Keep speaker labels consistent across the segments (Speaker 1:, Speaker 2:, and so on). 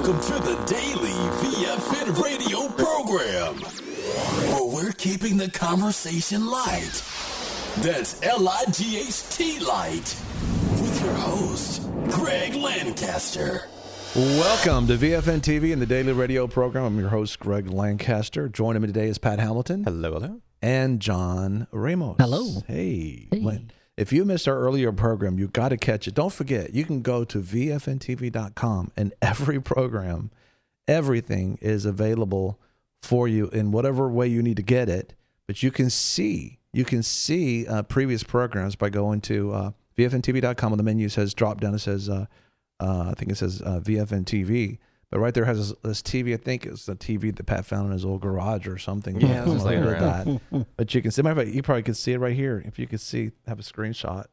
Speaker 1: Welcome to the Daily VFN radio program, where we're keeping the conversation light. That's L-I-G-H-T light. With your host, Greg Lancaster.
Speaker 2: Welcome to VFN TV and the Daily Radio program. I'm your host, Greg Lancaster. Joining me today is Pat Hamilton.
Speaker 3: Hello, hello.
Speaker 2: And John Ramos.
Speaker 4: Hello.
Speaker 2: Hey. If you missed our earlier program, you've got to catch it. Don't forget, you can go to VFNTV.com and every program, everything is available for you in whatever way you need to get it. But you can see previous programs by going to VFNTV.com. On the menu says drop down. It says I think it says VFN TV, but right there has this TV. I think it's the TV that Pat found in his old garage or something.
Speaker 3: Yeah, it's like
Speaker 2: that. But you can see. Matter of fact, you probably could see it right here. If you could see, have a screenshot.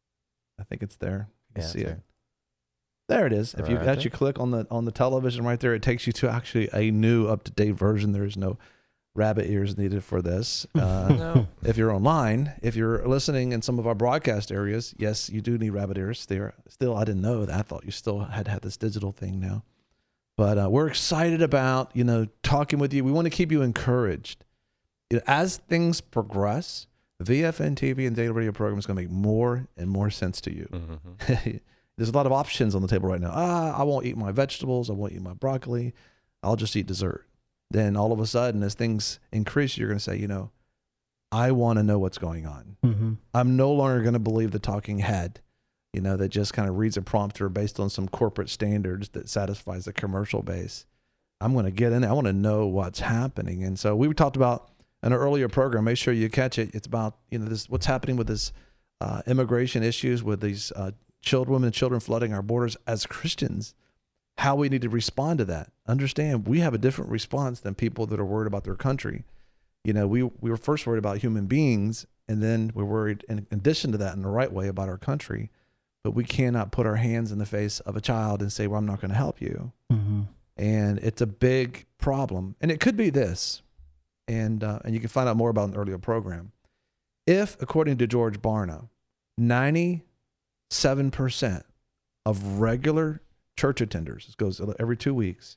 Speaker 2: I think it's there. You can see it. There it is. If you actually click on the television right there, it takes you to actually a new up-to-date version. There is no rabbit ears needed for this.
Speaker 3: No.
Speaker 2: If you're online, if you're listening in some of our broadcast areas, yes, you do need rabbit ears. Still, I didn't know that. I thought you still had this digital thing now. But we're excited about, talking with you. We want to keep you encouraged. As things progress, VFN TV and Daily Radio program is going to make more and more sense to you. Mm-hmm. There's a lot of options on the table right now. I won't eat my vegetables. I won't eat my broccoli. I'll just eat dessert. Then all of a sudden, as things increase, you're going to say, I want to know what's going on. Mm-hmm. I'm no longer going to believe the talking head, that just kind of reads a prompter based on some corporate standards that satisfies the commercial base. I'm going to get in. I want to know what's happening. And so we talked about in an earlier program, make sure you catch it. It's about, this what's happening with this immigration issues, with these women and children flooding our borders as Christians. How we need to respond to that. Understand, we have a different response than people that are worried about their country. We were first worried about human beings, and then we're worried, in addition to that, in the right way, about our country. But we cannot put our hands in the face of a child and say, well, I'm not going to help you. Mm-hmm. And it's a big problem. And it could be this, and you can find out more about in the earlier program. If, according to George Barna, 97% of regular church attenders, this goes every 2 weeks,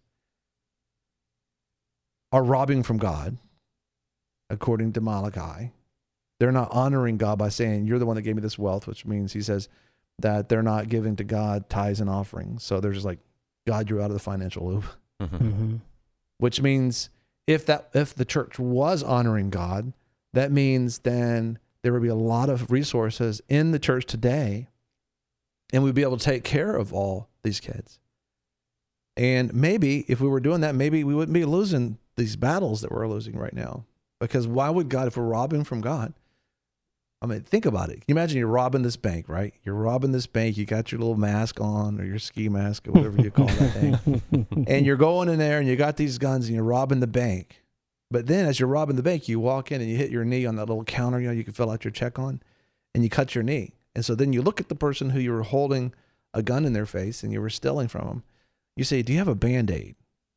Speaker 2: are robbing from God, according to Malachi. They're not honoring God by saying, you're the one that gave me this wealth, which means he says that they're not giving to God tithes and offerings. So they're just like, God, you're out of the financial loop. Mm-hmm. Which means if the church was honoring God, that means then there would be a lot of resources in the church today, and we'd be able to take care of all these kids. And maybe if we were doing that, maybe we wouldn't be losing these battles that we're losing right now. Because why would God, if we're robbing from God, think about it. Can you imagine you're robbing this bank, right? You're robbing this bank. You got your little mask on, or your ski mask, or whatever you call that thing. And you're going in there and you got these guns and you're robbing the bank. But then as you're robbing the bank, you walk in and you hit your knee on that little counter, you can fill out your check on, and you cut your knee. And so then you look at the person who you were holding a gun in their face and you were stealing from them. You say, do you have a Band-Aid?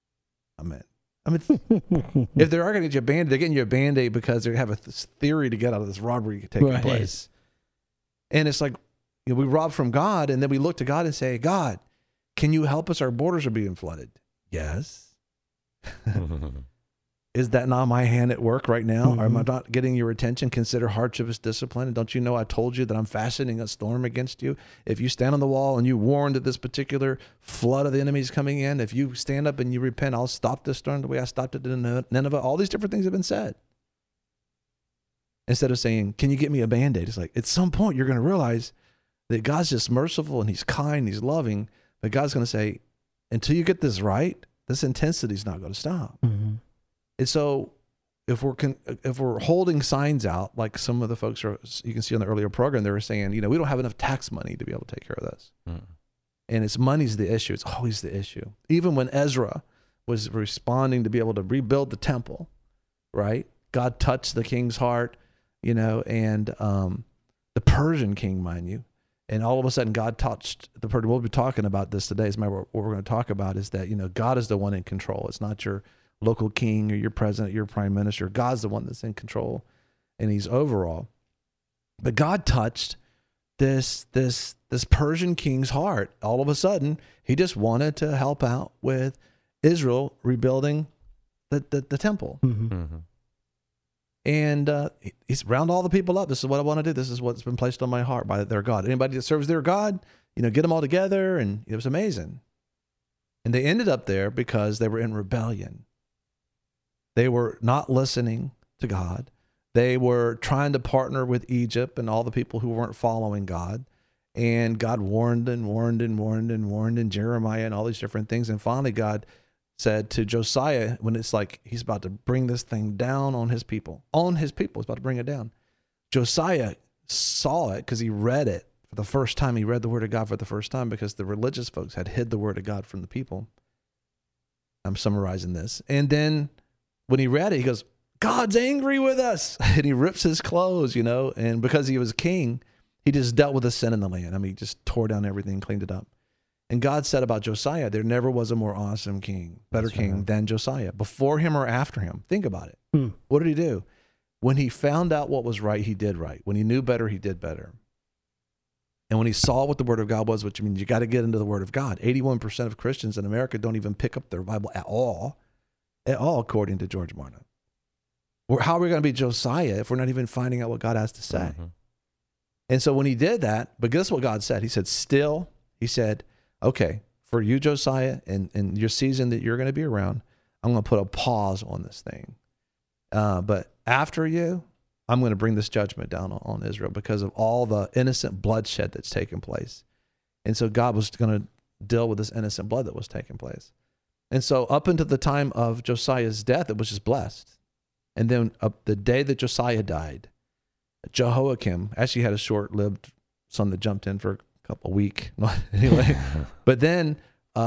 Speaker 2: If they are going to get you a Band-Aid, they're getting you a Band-Aid because they have this theory to get out of this robbery taking place. And it's like, we rob from God, and then we look to God and say, God, can you help us? Our borders are being flooded. Yes. Is that not my hand at work right now? Mm-hmm. Am I not getting your attention? Consider hardship as discipline. And don't you know I told you that I'm fastening a storm against you? If you stand on the wall and you warn that this particular flood of the enemy is coming in, if you stand up and you repent, I'll stop this storm the way I stopped it in Nineveh. All these different things have been said. Instead of saying, can you get me a Band-Aid? It's like, at some point you're going to realize that God's just merciful and he's kind, he's loving. But God's going to say, until you get this right, this intensity is not going to stop. Mm-hmm. And so if we're holding signs out, like some of the folks you can see on the earlier program, they were saying, we don't have enough tax money to be able to take care of this. And it's money's the issue. It's always the issue. Even when Ezra was responding to be able to rebuild the temple, right? God touched the king's heart, and the Persian king, mind you. And all of a sudden God touched the Persian. We'll be talking about this today. As a matter of what we're going to talk about is that, God is the one in control. It's not your local king or your president, your prime minister. God's the one that's in control, and he's overall. But God touched this this Persian king's heart. All of a sudden, he just wanted to help out with Israel rebuilding the temple. And he's round all the people up. This is what I want to do. This is what's been placed on my heart by their God. Anybody that serves their God, get them all together. And it was amazing. And they ended up there because they were in rebellion. They were not listening to God. They were trying to partner with Egypt and all the people who weren't following God. And God warned and warned and warned and warned, and Jeremiah and all these different things. And finally, God said to Josiah, when it's like he's about to bring this thing down on his people, he's about to bring it down. Josiah saw it because he read it for the first time. He read the word of God for the first time because the religious folks had hid the word of God from the people. I'm summarizing this. And then when he read it, he goes, God's angry with us. And he rips his clothes, and because he was king, he just dealt with the sin in the land. I mean, he just tore down everything, cleaned it up. And God said about Josiah, there never was a more awesome king, better king than Josiah, before him or after him. Think about it. What did he do? When he found out what was right, he did right. When he knew better, he did better. And when he saw what the word of God was, which means you got to get into the word of God. 81% of Christians in America don't even pick up their Bible at all, according to George Martin. How are we going to be Josiah if we're not even finding out what God has to say? And so when he did that, but guess what God said? He said, okay, for you, Josiah, and your season that you're going to be around, I'm going to put a pause on this thing. But after you, I'm going to bring this judgment down on Israel because of all the innocent bloodshed that's taken place. And so God was going to deal with this innocent blood that was taking place. And so up until the time of Josiah's death, it was just blessed. And then the day that Josiah died, Jehoiakim actually had a short-lived son that jumped in for a couple of weeks. Anyway, but then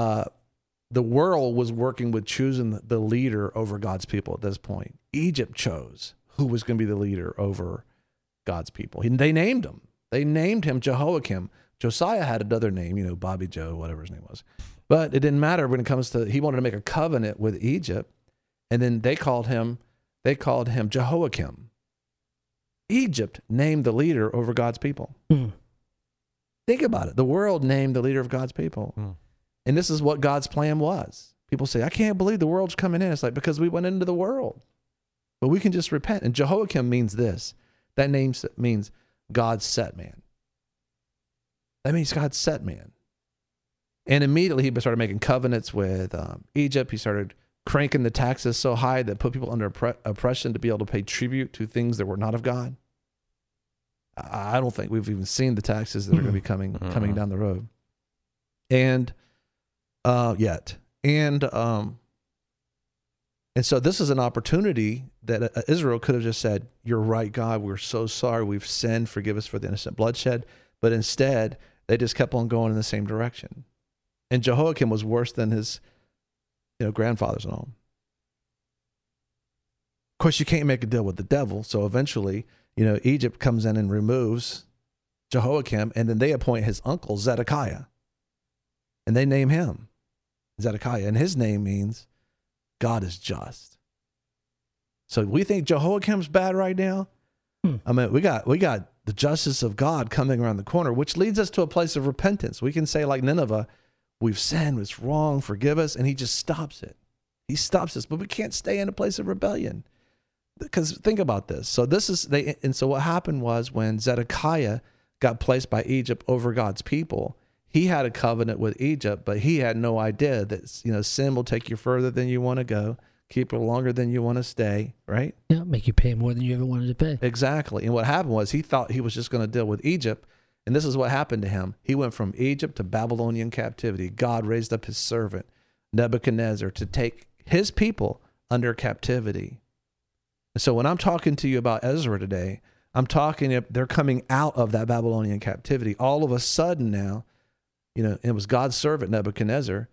Speaker 2: the world was working with choosing the leader over God's people at this point. Egypt chose who was going to be the leader over God's people. They named him. They named him Jehoiakim. Josiah had another name, Bobby Joe, whatever his name was. But it didn't matter when it comes to, he wanted to make a covenant with Egypt. And then they called him Jehoiakim. Egypt named the leader over God's people. Think about it. The world named the leader of God's people. And this is what God's plan was. People say, I can't believe the world's coming in. It's like, because we went into the world. But we can just repent. And Jehoiakim means this. That name means God's set man. That means God's set man. And immediately he started making covenants with Egypt. He started cranking the taxes so high that put people under oppression to be able to pay tribute to things that were not of God. I don't think we've even seen the taxes that are going to be coming down the road. And yet. And so this is an opportunity that Israel could have just said, you're right, God, we're so sorry, we've sinned, forgive us for the innocent bloodshed. But instead, they just kept on going in the same direction. And Jehoiakim was worse than his grandfathers and all. Of course, you can't make a deal with the devil. So eventually, Egypt comes in and removes Jehoiakim, and then they appoint his uncle, Zedekiah. And they name him Zedekiah. And his name means God is just. So we think Jehoiakim's bad right now. I mean, we got the justice of God coming around the corner, which leads us to a place of repentance. We can say like Nineveh, we've sinned, it's wrong, forgive us. And he just stops it. He stops us, but we can't stay in a place of rebellion. Because think about this. So so what happened was when Zedekiah got placed by Egypt over God's people, he had a covenant with Egypt, but he had no idea that, sin will take you further than you want to go, keep it longer than you want to stay, right?
Speaker 3: Yeah, make you pay more than you ever wanted to pay.
Speaker 2: Exactly. And what happened was he thought he was just going to deal with Egypt, and this is what happened to him. He went from Egypt to Babylonian captivity. God raised up his servant, Nebuchadnezzar, to take his people under captivity. And so when I'm talking to you about Ezra today, I'm talking, they're coming out of that Babylonian captivity. All of a sudden now, it was God's servant, Nebuchadnezzar.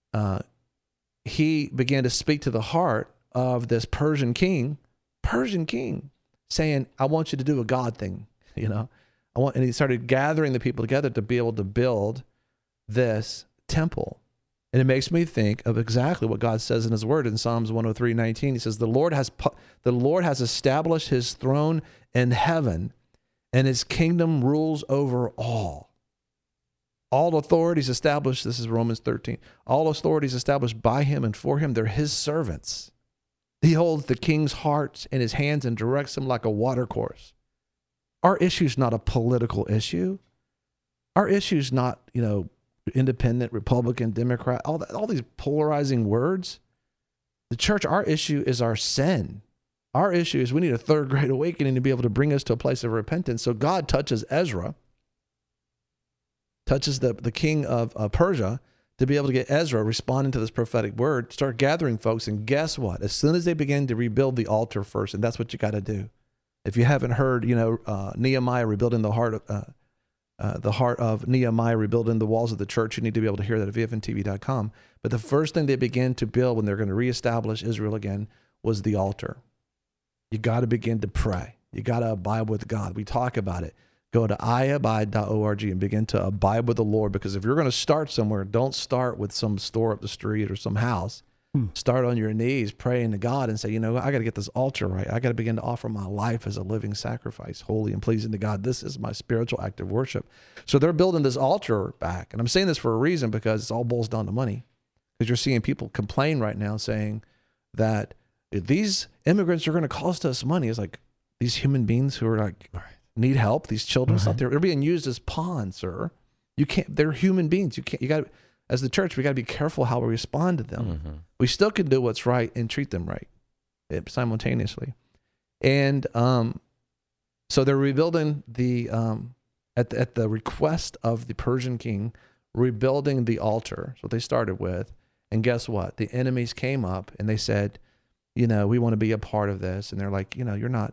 Speaker 2: He began to speak to the heart of this Persian king, saying, I want you to do a God thing, and he started gathering the people together to be able to build this temple. And it makes me think of exactly what God says in his word in Psalms 103:19. He says, the Lord has established his throne in heaven, and his kingdom rules over all. All authorities established, this is Romans 13, all authorities established by him and for him, they're his servants. He holds the king's heart in his hands and directs him like a watercourse. Our issue is not a political issue. Our issue is not, independent, Republican, Democrat, all these polarizing words. The church, our issue is our sin. Our issue is we need a third great awakening to be able to bring us to a place of repentance. So God touches Ezra, touches the king of Persia, to be able to get Ezra responding to this prophetic word, start gathering folks. And guess what? As soon as they begin to rebuild the altar first, and that's what you got to do. If you haven't heard, Nehemiah rebuilding the heart of Nehemiah, rebuilding the walls of the church, you need to be able to hear that at VFNTV.com. But the first thing they began to build when they're going to reestablish Israel again was the altar. You got to begin to pray. You got to abide with God. We talk about it. Go to iabide.org and begin to abide with the Lord, because if you're going to start somewhere, don't start with some store up the street or some house. Start on your knees praying to God and say, I got to get this altar right. I got to begin to offer my life as a living sacrifice, holy and pleasing to God. This is my spiritual act of worship. So they're building this altar back. And I'm saying this for a reason, because it all boils down to money. Because you're seeing people complain right now saying that these immigrants are going to cost us money. It's like these human beings who are like, need help, these children, they're being used as pawns, sir. You can't, they're human beings. You got to, as the church, we got to be careful how we respond to them. Mm-hmm. We still can do what's right and treat them right simultaneously. And so they're rebuilding the, at the request of the Persian king, rebuilding the altar. That's what they started with. And guess what? The enemies came up and they said, we want to be a part of this. And they're like, you're not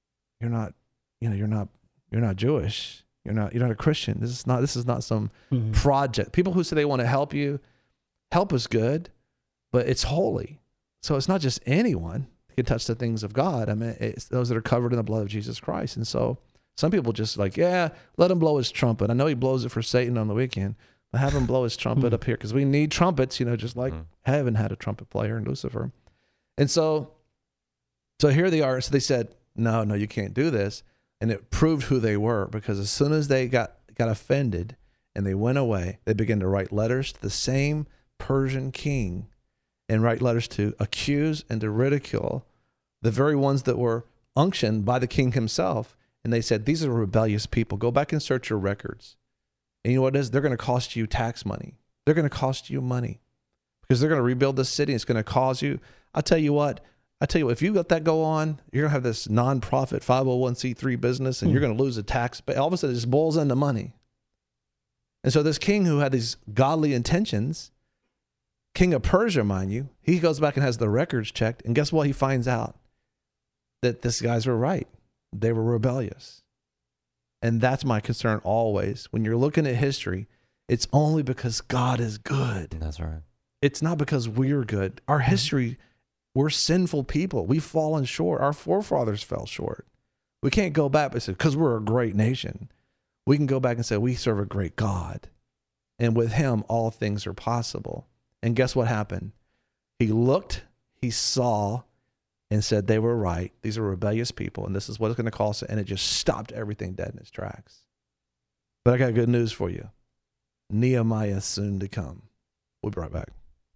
Speaker 2: Jewish. You're not a Christian. This is not some project. People who say they want to help you, help is good, but it's holy. So it's not just anyone who can touch the things of God. I mean, it's those that are covered in the blood of Jesus Christ. And so some people just like, let him blow his trumpet. I know he blows it for Satan on the weekend, but have him blow his trumpet up here, because we need trumpets, just like heaven had a trumpet player in Lucifer. And so here they are. So they said, no, you can't do this. And it proved who they were, because as soon as they got offended and they went away, they began to write letters to the same Persian king and write letters to accuse and to ridicule the very ones that were unctioned by the king himself. And they said, these are rebellious people. Go back and search your records. And you know what it is? They're going to cost you tax money. They're going to cost you money, because they're going to rebuild the city. It's going to cause you. I'll tell you what, if you let that go on, you're going to have this nonprofit 501c3 business, and you're going to lose a tax. But all of a sudden, it just boils into money. And so this king who had these godly intentions, king of Persia, mind you, he goes back and has the records checked. And guess what? He finds out that these guys were right. They were rebellious. And that's my concern always. When you're looking at history, it's only because God is good.
Speaker 4: That's right.
Speaker 2: It's not because we're good. Our history, we're sinful people. We've fallen short. Our forefathers fell short. We can't go back and say, because we're a great nation. We can go back and say, we serve a great God. And with him, all things are possible. And guess what happened? He looked, he saw, and said they were right. These are rebellious people, and this is what it's going to cost. And it just stopped everything dead in its tracks. But I got good news for you. Nehemiah is soon to come. We'll be right back.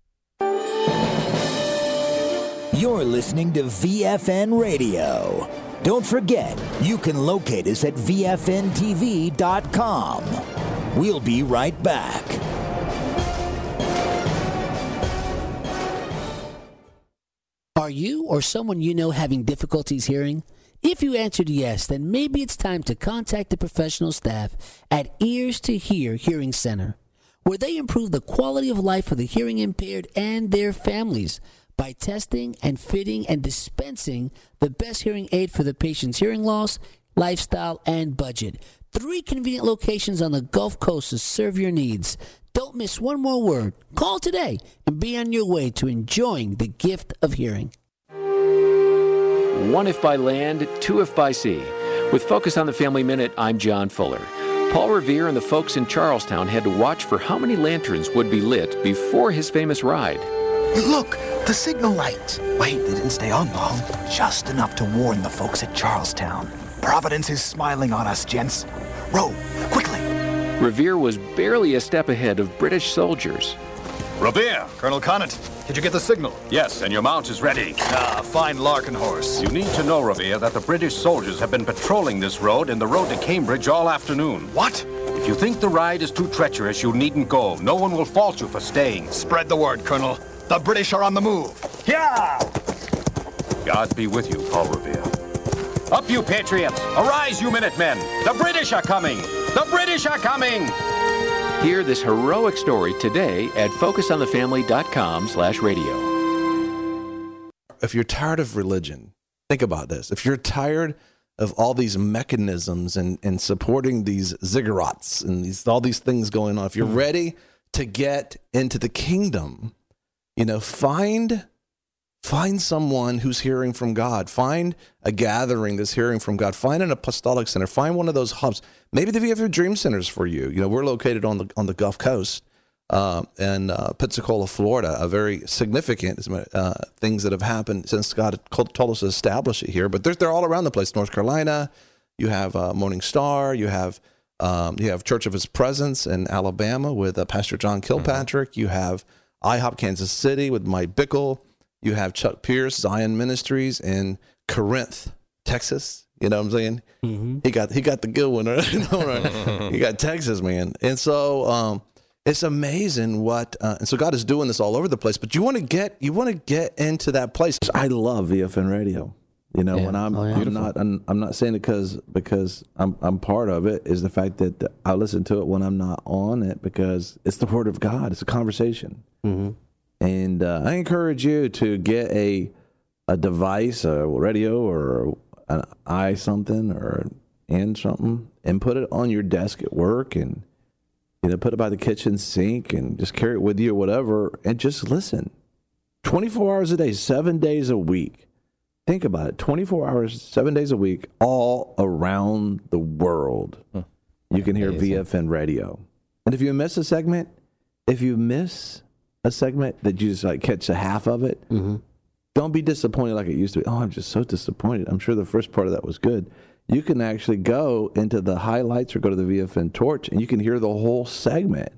Speaker 5: You're listening to VFN Radio. Don't forget, you can locate us at VFNTV.com. We'll be right back.
Speaker 3: Are you or someone you know having difficulties hearing? If you answered yes, then maybe it's time to contact the professional staff at Ears to Hear Hearing Center, where they improve the quality of life for the hearing impaired and their families by testing and fitting and dispensing the best hearing aid for the patient's hearing loss, lifestyle, and budget. 3 convenient locations on the Gulf Coast to serve your needs. Don't miss one more word. Call today and be on your way to enjoying the gift of hearing.
Speaker 6: 1 if by land, 2 if by sea. With Focus on the Family Minute, I'm John Fuller. Paul Revere and the folks in Charlestown had to watch for how many lanterns would be lit before his famous ride.
Speaker 7: Look, the signal lights. Wait, they didn't stay on long. Just enough to warn the folks at Charlestown. Providence is smiling on us, gents. Row, quickly.
Speaker 6: Revere was barely a step ahead of British soldiers.
Speaker 4: Revere!
Speaker 7: Colonel Connaught, did you get the signal?
Speaker 4: Yes, and your mount is ready.
Speaker 7: Ah, fine Larkin horse.
Speaker 4: You need to know, Revere, that the British soldiers have been patrolling this road and the road to Cambridge all afternoon.
Speaker 7: What?
Speaker 4: If you think the ride is too treacherous, you needn't go. No one will fault you for staying.
Speaker 7: Spread the word, Colonel. The British are on the move. Yeah!
Speaker 4: God be with you, Paul Revere. Up, you patriots! Arise, you Minutemen! The British are coming! The British are coming!
Speaker 6: Hear this heroic story today at focusonthefamily.com/radio.
Speaker 2: If you're tired of religion, think about this. If you're tired of all these mechanisms and supporting these ziggurats and all these things going on, if you're ready to get into the kingdom, find someone who's hearing from God. Find a gathering that's hearing from God. Find an apostolic center. Find one of those hubs. Maybe they have dream centers for you. We're located on the Gulf Coast in Pensacola, Florida. A very significant things that have happened since God told us to establish it here. But they're all around the place. North Carolina, you have Morning Star. You have Church of His Presence in Alabama with Pastor John Kilpatrick. You have IHOP Kansas City with Mike Bickle. You have Chuck Pierce, Zion Ministries in Corinth, Texas. You know what I'm saying? Mm-hmm. He got the good one, right? He got Texas, man. And so it's amazing what and so God is doing this all over the place. But you want to get into that place. I love VFN Radio. When I'm not saying it because I'm part of it. Is the fact that I listen to it when I'm not on it because it's the Word of God. It's a conversation. Mm-hmm. And I encourage you to get a device, a radio or an something or an something, and put it on your desk at work and put it by the kitchen sink and just carry it with you or whatever and just listen. 24 hours a day, 7 days a week. Think about it. 24 hours, 7 days a week, all around the world. You can hear VFN Radio. And if you miss a segment, that you just catch a half of it, don't be disappointed like it used to be. Oh, I'm just so disappointed. I'm sure the first part of that was good. You can actually go into the highlights or go to the VFN Torch and you can hear the whole segment.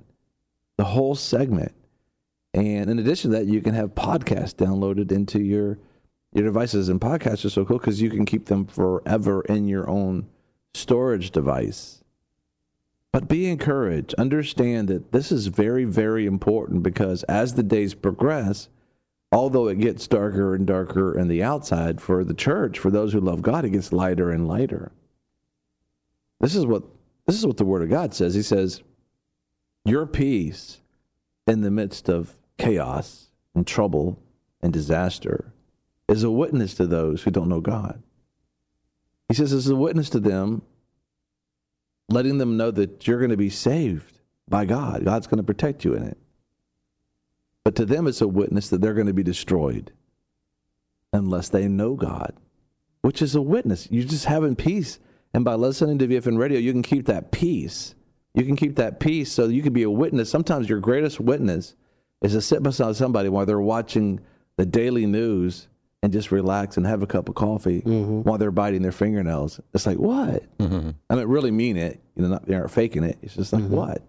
Speaker 2: And in addition to that, you can have podcasts downloaded into your devices. And podcasts are so cool because you can keep them forever in your own storage device. But be encouraged. Understand that this is very, very important because as the days progress, although it gets darker and darker in the outside for the church, for those who love God, it gets lighter and lighter. This is what the Word of God says. He says, your peace in the midst of chaos and trouble and disaster is a witness to those who don't know God. He says it's a witness to them, letting them know that you're going to be saved by God. God's going to protect you in it. But to them, it's a witness that they're going to be destroyed unless they know God, which is a witness. You're just having peace. And by listening to VFN Radio, you can keep that peace. You can keep that peace so you can be a witness. Sometimes your greatest witness is to sit beside somebody while they're watching the daily news and just relax and have a cup of coffee while they're biting their fingernails. It's like, what? I mean, really mean it. They aren't faking it. It's just like, what?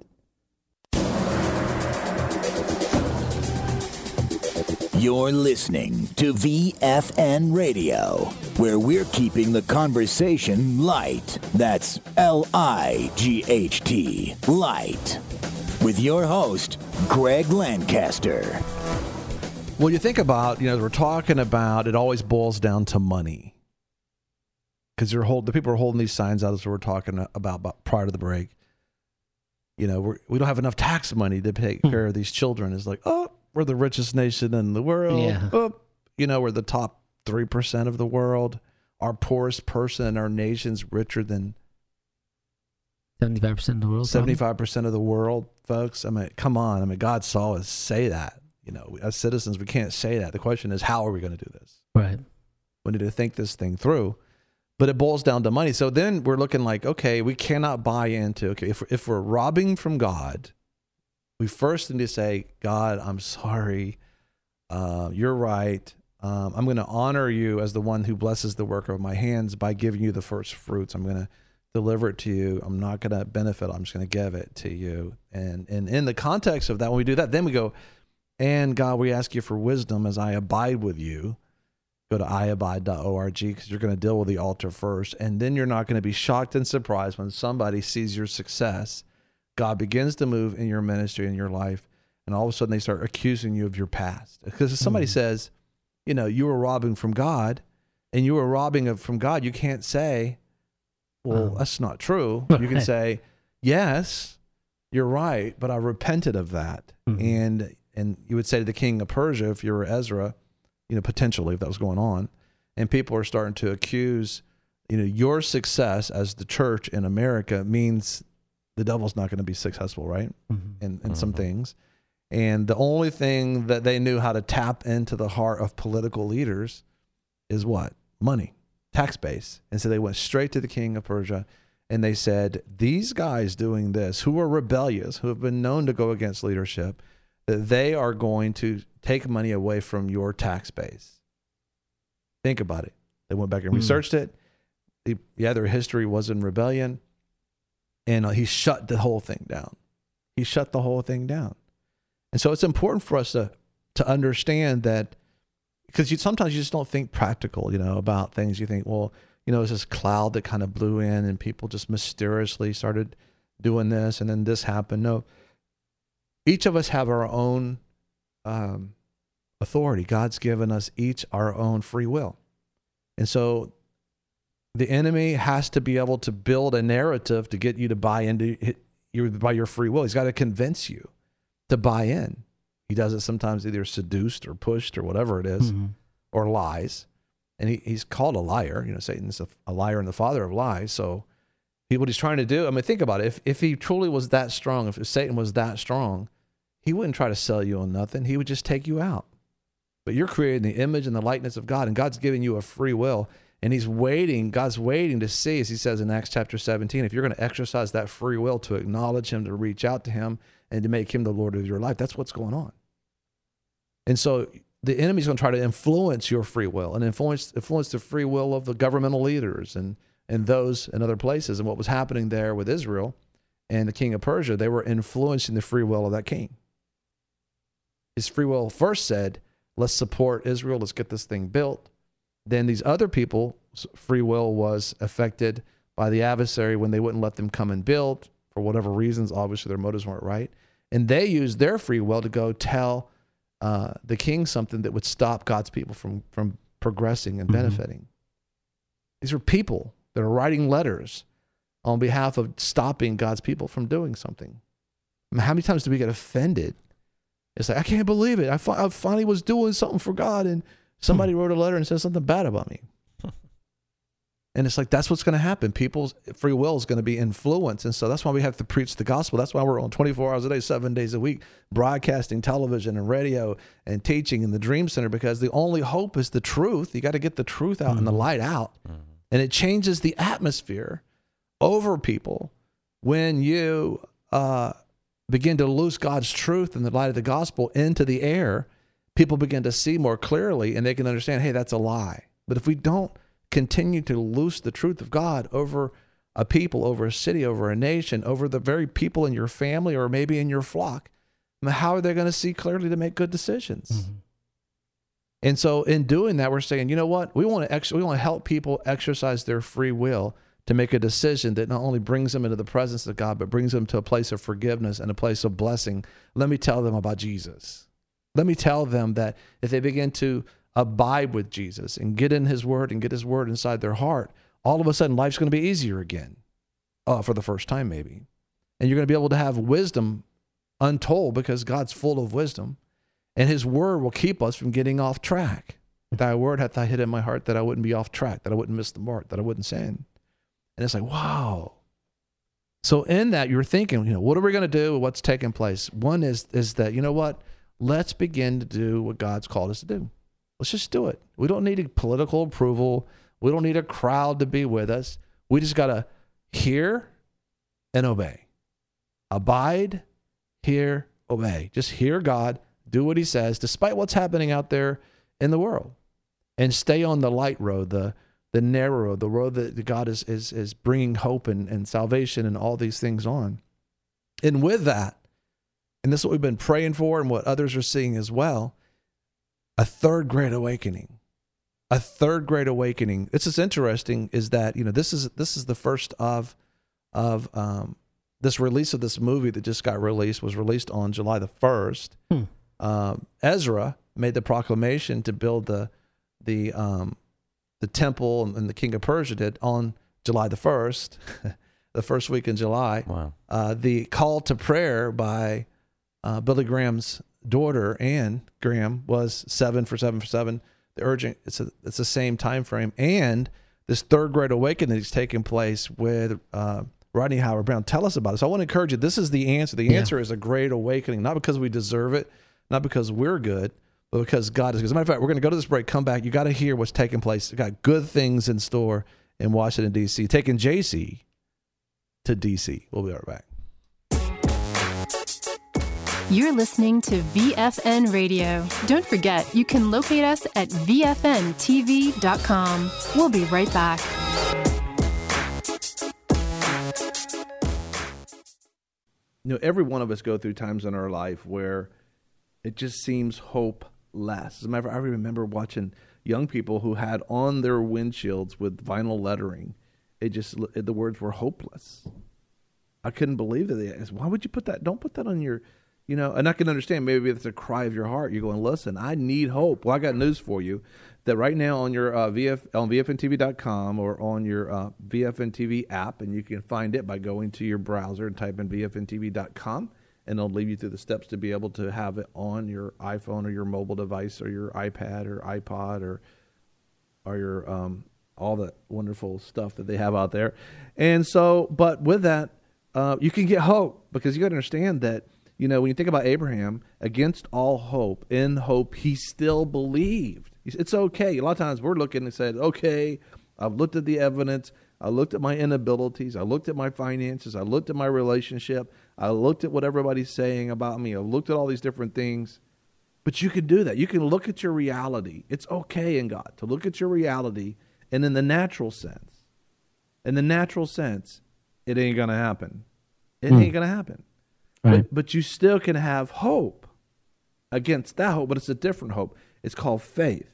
Speaker 5: You're listening to VFN Radio, where we're keeping the conversation light. That's L-I-G-H-T, light. With your host, Greg Lancaster.
Speaker 2: Well, you think about, we're talking about, it always boils down to money. Because the people are holding these signs out as we're talking about prior to the break. We don't have enough tax money to take care of these children. It's like, we're the richest nation in the world. Yeah. We're the top 3% of the world. Our poorest person in our nation's richer than
Speaker 3: 75% of the world.
Speaker 2: 75% of the world, folks. I mean, come on. I mean, God saw us say that. As citizens, we can't say that. The question is, how are we going to do this?
Speaker 3: Right.
Speaker 2: We need to think this thing through. But it boils down to money. So then we're looking like, okay, we cannot buy into, if we're robbing from God, we first need to say, God, I'm sorry. You're right. I'm going to honor you as the one who blesses the work of my hands by giving you the first fruits. I'm going to deliver it to you. I'm not going to benefit. I'm just going to give it to you. And in the context of that, when we do that, then we go, and God, we ask you for wisdom as I abide with you. Go to iabide.org because you're going to deal with the altar first. And then you're not going to be shocked and surprised when somebody sees your success. God begins to move in your ministry, in your life, and all of a sudden they start accusing you of your past. Because if somebody says, you know, you were robbing from God, and you were robbing from God, you can't say, well, that's not true. You can say, yes, you're right, but I repented of that. And you would say to the king of Persia, if you were Ezra, you know, potentially if that was going on, and people are starting to accuse, you know, your success as the church in America means the devil's not going to be successful, right? In some things. And the only thing that they knew how to tap into the heart of political leaders is what? Money, tax base. And so they went straight to the king of Persia and they said, these guys doing this, who are rebellious, who have been known to go against leadership, that they are going to take money away from your tax base. Think about it. They went back and researched it. Their history was in rebellion. And he shut the whole thing down. He shut the whole thing down. And so it's important for us to understand that, because sometimes you just don't think practical, you know, about things. You think, well, you know, it's this cloud that kind of blew in and people just mysteriously started doing this and then this happened. No, each of us have our own authority. God's given us each our own free will. And so the enemy has to be able to build a narrative to get you to buy into by your free will. He's got to convince you to buy in. He does it sometimes either seduced or pushed or whatever it is, or lies. And he's called a liar. You know, Satan's a liar and the father of lies. So what he's trying to do, I mean, think about it. If he truly was that strong, if Satan was that strong, he wouldn't try to sell you on nothing. He would just take you out. But you're creating the image and the likeness of God, and God's giving you a free will. And he's waiting, God's waiting to see, as he says in Acts chapter 17, if you're going to exercise that free will to acknowledge him, to reach out to him, and to make him the Lord of your life. That's what's going on. And so the enemy's going to try to influence your free will and influence the free will of the governmental leaders and those in other places. And what was happening there with Israel and the king of Persia, they were influencing the free will of that king. His free will first said, let's support Israel, let's get this thing built. Then these other people's free will was affected by the adversary when they wouldn't let them come and build for whatever reasons. Obviously, their motives weren't right. And they used their free will to go tell the king something that would stop God's people from progressing and benefiting. These are people that are writing letters on behalf of stopping God's people from doing something. I mean, how many times do we get offended? It's like, I can't believe it. I finally was doing something for God, and somebody wrote a letter and said something bad about me. And it's like, that's what's going to happen. People's free will is going to be influenced. And so that's why we have to preach the gospel. That's why we're on 24 hours a day, 7 days a week, broadcasting, television and radio and teaching in the Dream Center, because the only hope is the truth. You got to get the truth out and the light out. And it changes the atmosphere over people when you begin to loose God's truth and the light of the gospel into the air. People begin to see more clearly, and they can understand, hey, that's a lie. But if we don't continue to loose the truth of God over a people, over a city, over a nation, over the very people in your family or maybe in your flock, how are they going to see clearly to make good decisions? And so in doing that, we're saying, you know what? We want to help people exercise their free will to make a decision that not only brings them into the presence of God, but brings them to a place of forgiveness and a place of blessing. Let me tell them about Jesus. Let me tell them that if they begin to abide with Jesus and get in his word and get his word inside their heart, all of a sudden life's going to be easier again, for the first time maybe. And you're going to be able to have wisdom untold, because God's full of wisdom, and his word will keep us from getting off track. Thy word hath I hid in my heart, that I wouldn't be off track, that I wouldn't miss the mark, that I wouldn't sin. And it's like, wow. So in that, you're thinking, you know, what are we going to do? What's taking place? One is that, you know what? Let's begin to do what God's called us to do. Let's just do it. We don't need a political approval. We don't need a crowd to be with us. We just got to hear and obey. Abide, hear, obey. Just hear God, do what he says, despite what's happening out there in the world. And stay on the light road, the narrow, the road that God is bringing hope and salvation and all these things on. And with that, and this is what we've been praying for and what others are seeing as well, a third great awakening. A third great awakening. This is interesting, is that, this is the first of this release of this movie that just got released, was released on July the 1st. Ezra made the proclamation to build the temple, and the king of Persia did on July the 1st, the first week in July.
Speaker 6: Wow.
Speaker 2: The call to prayer by Billy Graham's daughter, Anne Graham, was 7 for 7 for 7. The urgent, it's the same time frame. And this third great awakening is taking place with Rodney Howard-Browne. Tell us about it. So I want to encourage you. This is the answer. The answer is a great awakening, not because we deserve it, not because we're good, but because God is good. As a matter of fact, we're going to go to this break, come back. You got to hear what's taking place. You got good things in store in Washington, D.C. Taking JC to D.C. We'll be right back.
Speaker 8: You're listening to VFN Radio. Don't forget, you can locate us at VFNTV.com. We'll be right back.
Speaker 2: Every one of us go through times in our life where it just seems hopeless. As a matter of fact, I remember watching young people who had on their windshields with vinyl lettering, the words were hopeless. I couldn't believe that. Why would you put that? Don't put that on your... and I can understand maybe it's a cry of your heart. You're going, listen, I need hope. Well, I got news for you that right now on your on VFNTV.com or on your VFN TV app, and you can find it by going to your browser and type in VFNTV.com, and it'll lead you through the steps to be able to have it on your iPhone or your mobile device or your iPad or iPod or your all that wonderful stuff that they have out there. And so, but with that, you can get hope, because you got to understand that, when you think about Abraham, against all hope, in hope, he still believed. It's okay. A lot of times we're looking and said, okay, I've looked at the evidence. I looked at my inabilities. I looked at my finances. I looked at my relationship. I looked at what everybody's saying about me. I looked at all these different things. But you can do that. You can look at your reality. It's okay in God to look at your reality, and in the natural sense, it ain't going to happen. It ain't going to happen.
Speaker 3: Right.
Speaker 2: But you still can have hope against that hope, but it's a different hope. It's called faith.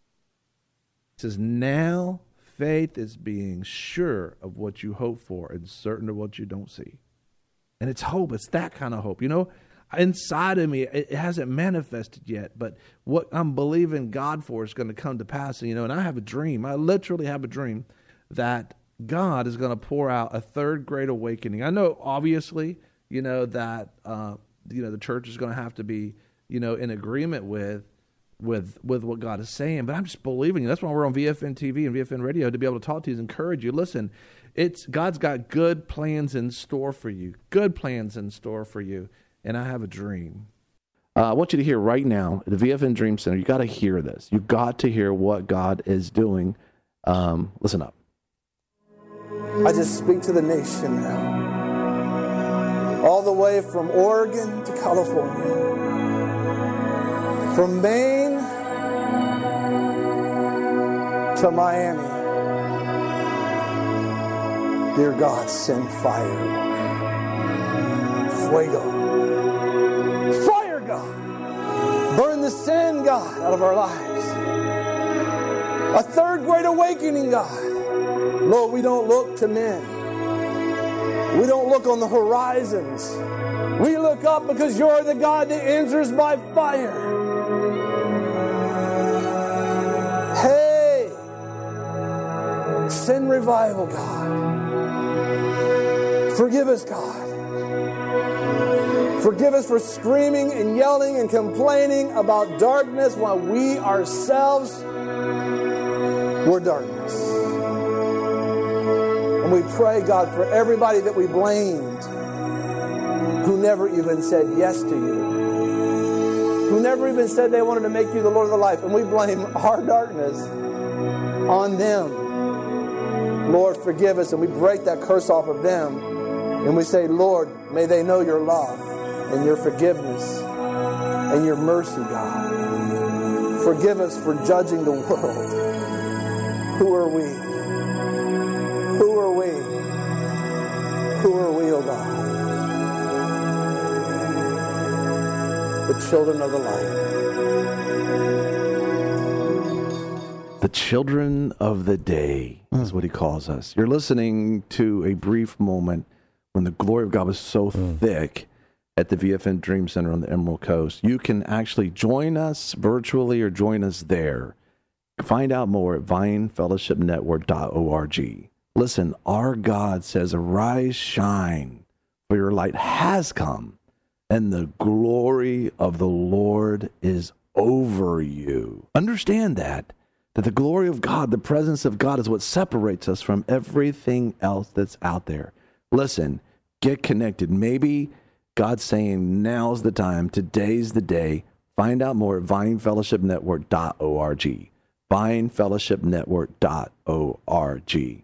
Speaker 2: It says, now faith is being sure of what you hope for and certain of what you don't see. And it's hope. It's that kind of hope. Inside of me, it hasn't manifested yet, but what I'm believing God for is going to come to pass. And I have a dream. I literally have a dream that God is going to pour out a third great awakening. I know, obviously, that the church is going to have to be, in agreement with what God is saying. But I'm just believing. That's why we're on VFN TV and VFN Radio, to be able to talk to you and encourage you. Listen, God's got good plans in store for you. Good plans in store for you. And I have a dream. I want you to hear right now, the VFN Dream Center, you got to hear this. You got to hear what God is doing. Listen up.
Speaker 9: I just speak to the nation now. All the way from Oregon to California, from Maine to Miami. Dear God, send fire. Fuego. Fire, God. Burn the sin, God, out of our lives. A third great awakening, God. Lord, we don't look to men. We don't look on the horizons. We look up because you're the God that answers by fire. Hey, send revival, God. Forgive us, God. Forgive us for screaming and yelling and complaining about darkness while we ourselves were darkness. And we pray, God, for everybody that we blamed, who never even said yes to you, who never even said they wanted to make you the Lord of their life. And we blame our darkness on them. Lord, forgive us. And we break that curse off of them. And we say, Lord, may they know your love and your forgiveness and your mercy, God. Forgive us for judging the world. Who are we? Who are we, O God? The children of the light.
Speaker 2: The children of the day is what he calls us. You're listening to a brief moment when the glory of God was so thick at the VFN Dream Center on the Emerald Coast. You can actually join us virtually or join us there. Find out more at vinefellowshipnetwork.org. Listen, our God says, arise, shine, for your light has come, and the glory of the Lord is over you. Understand that the glory of God, the presence of God is what separates us from everything else that's out there. Listen, get connected. Maybe God's saying now's the time, today's the day. Find out more at vinefellowshipnetwork.org. vinefellowshipnetwork.org.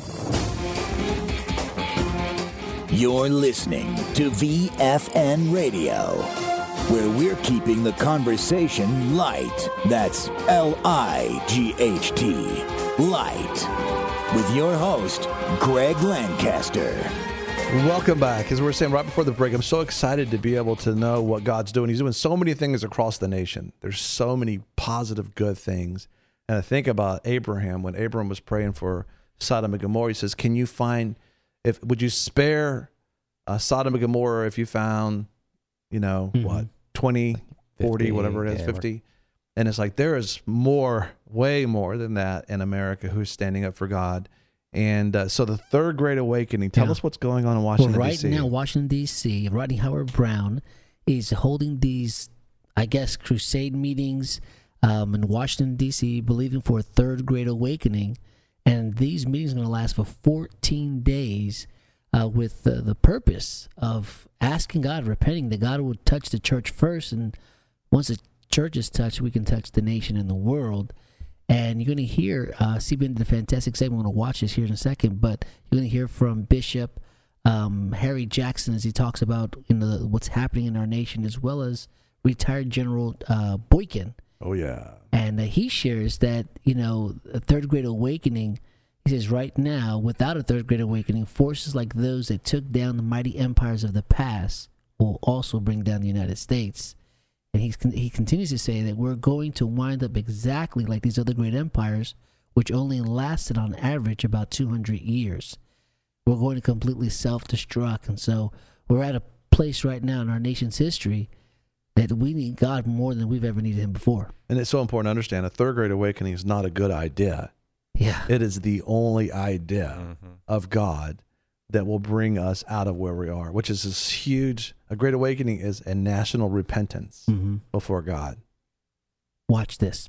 Speaker 5: You're listening to VFN Radio, where we're keeping the conversation light. That's L-I-G-H-T, light. With your host, Greg Lancaster.
Speaker 2: Welcome back. As we were saying right before the break, I'm so excited to be able to know what God's doing. He's doing so many things across the nation. There's so many positive, good things. And I think about Abraham, when Abraham was praying for Sodom and Gomorrah, he says, can you find, would you spare Sodom and Gomorrah if you found, what, 20, 40,
Speaker 3: 50,
Speaker 2: whatever it is, 50? And it's like, there is more, way more than that in America who's standing up for God. And so the Third Great Awakening, tell us what's going on in Washington, D.C.
Speaker 3: Right now, Washington, D.C., Rodney Howard-Browne is holding these, I guess, crusade meetings in Washington, D.C., believing for a Third Great Awakening. And these meetings are going to last for 14 days with the purpose of asking God, repenting, that God would touch the church first. And once the church is touched, we can touch the nation and the world. And you're going to hear, CBN did a fantastic segment. I'm going to watch this here in a second, but you're going to hear from Bishop Harry Jackson as he talks about what's happening in our nation, as well as retired General Boykin.
Speaker 2: Oh, yeah.
Speaker 3: And he shares that, a Third Great Awakening, he says right now, without a Third Great Awakening, forces like those that took down the mighty empires of the past will also bring down the United States. And he continues to say that we're going to wind up exactly like these other great empires, which only lasted on average about 200 years. We're going to completely self-destruct. And so we're at a place right now in our nation's history that we need God more than we've ever needed him before.
Speaker 2: And it's so important to understand a Third Great Awakening is not a good idea.
Speaker 3: Yeah.
Speaker 2: It is the only idea of God that will bring us out of where we are, which is this huge, a Great Awakening is a national repentance before God.
Speaker 3: Watch this.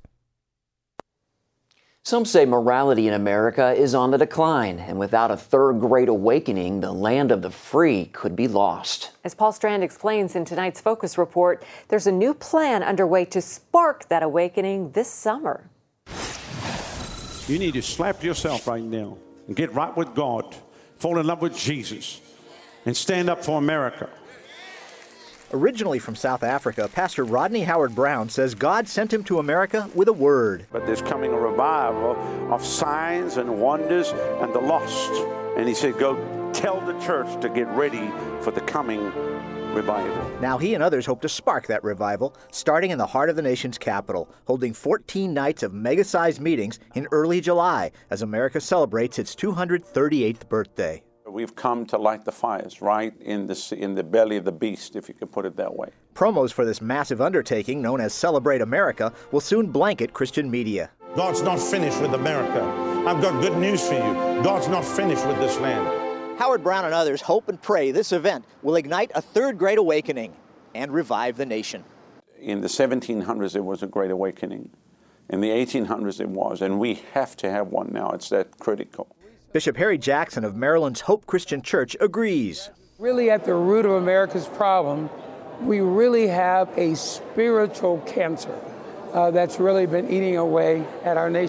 Speaker 10: Some say morality in America is on the decline, and without a Third Great Awakening, the land of the free could be lost.
Speaker 11: As Paul Strand explains in tonight's Focus Report, there's a new plan underway to spark that awakening this summer.
Speaker 12: You need to slap yourself right now and get right with God. Fall in love with Jesus and stand up for America.
Speaker 13: Originally from South Africa, Pastor Rodney Howard-Browne says God sent him to America with a word.
Speaker 12: But there's coming a revival of signs and wonders and the lost. And he said, go tell the church to get ready for the coming revival.
Speaker 13: Now he and others hope to spark that revival, starting in the heart of the nation's capital, holding 14 nights of mega-sized meetings in early July as America celebrates its 238th birthday.
Speaker 12: We've come to light the fires right in the belly of the beast, if you could put it that way.
Speaker 13: Promos for this massive undertaking, known as Celebrate America, will soon blanket Christian media.
Speaker 12: God's not finished with America. I've got good news for you. God's not finished with this land.
Speaker 13: Howard-Browne and others hope and pray this event will ignite a Third Great Awakening and revive the nation.
Speaker 12: In the 1700s, it was a great awakening. In the 1800s, it was, and we have to have one now. It's that critical.
Speaker 13: Bishop Harry Jackson of Maryland's Hope Christian Church agrees.
Speaker 14: Really at the root of America's problem, we really have a spiritual cancer that's really been eating away at our nation.